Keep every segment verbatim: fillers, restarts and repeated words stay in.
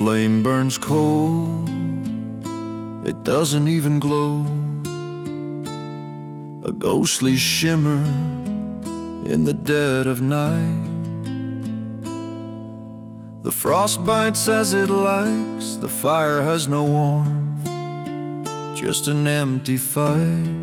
flame burns cold, it doesn't even glow, a ghostly shimmer in the dead of night. The frost bites as it likes, the fire has no warmth, just an empty fight.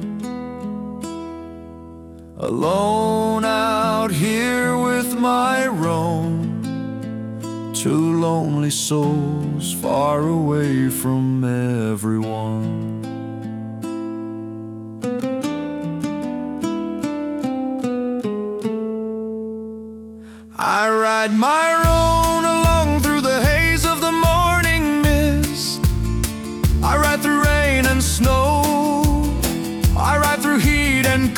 Alone out here with my roan, two lonely souls far away from everyone. I ride my roan along through the haze of the morning mist. I ride through rain and snow, I ride through heat and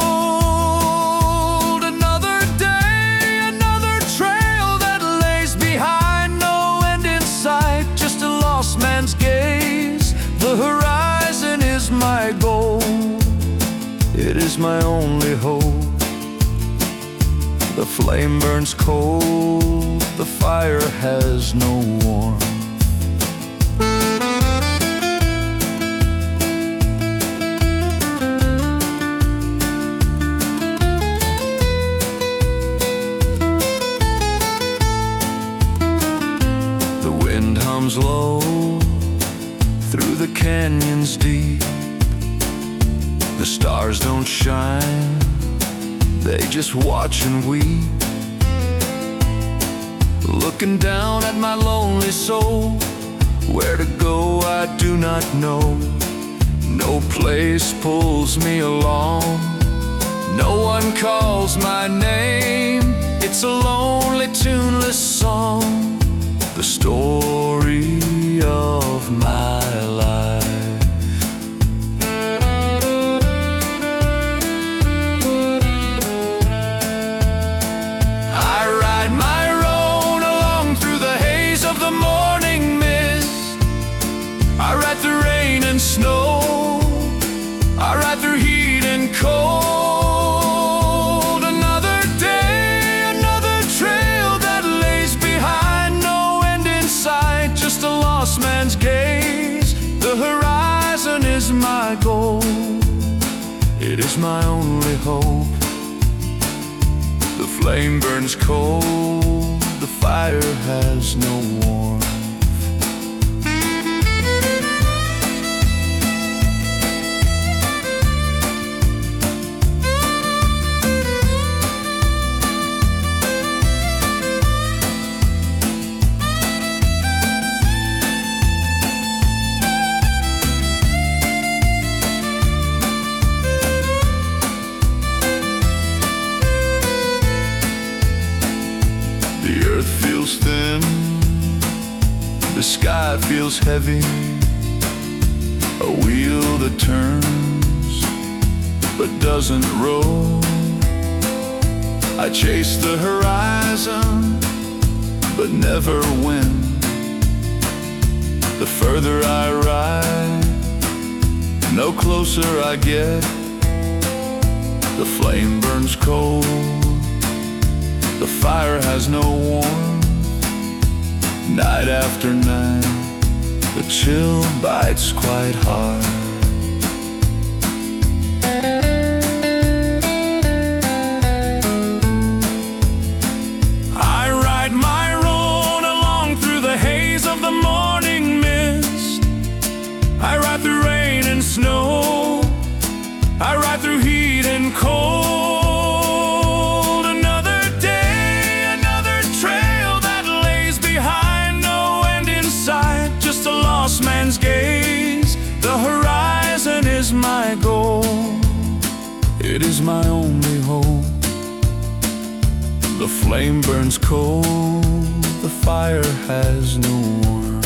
cold. Another day, another trail that lays behind, no end in sight, just a lost man's gaze. The horizon is my goal, it is my only hope. The flame burns cold, the fire has no warmth. The wind hums low through the canyons deep. The stars don't shine, they just watch and weep. Looking down at my lonely soul, where to go I do not know. No place pulls me along, no one calls my name. It's a lonely, tuneless song, the story of my life. I ride through rain and snow, I ride through heat and cold. Another day, another trail that lays behind, no end in sight, just a lost man's gaze. The horizon is my goal, it is my only hope. The flame burns cold, the fire has no warmth. The earth feels thin, the sky feels heavy, a wheel that turns but doesn't roll. I chase the horizon but never win. The further I ride, no closer I get. The flame burns cold, the fire has no warmth. Night after night, the chill bites quite hard. I ride my roan along through the haze of the morning mist. I ride through rain and snow, I ride through heat and cold. Man's gaze, the horizon is my goal, it is my only hope. The flame burns cold, the fire has no warmth.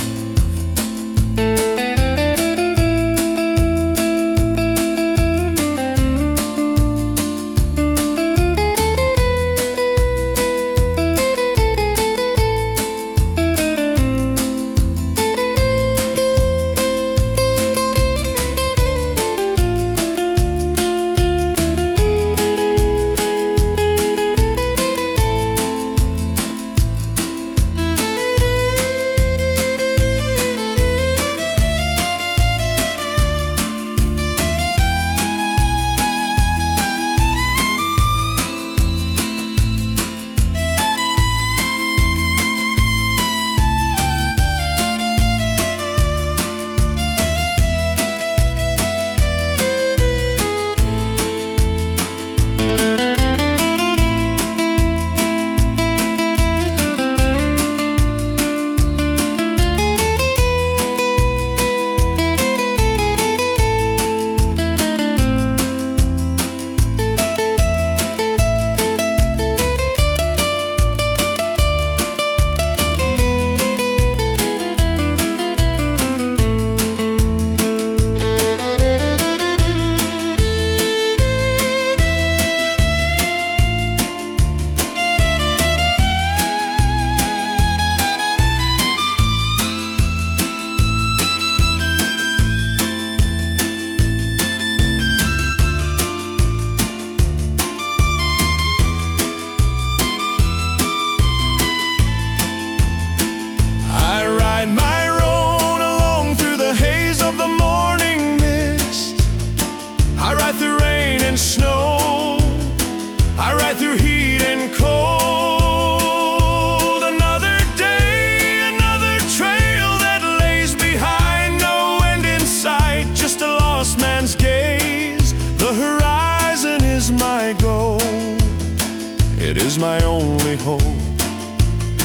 is my only hope.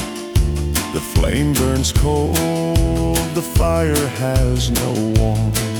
The flame burns cold, the fire has no warmth.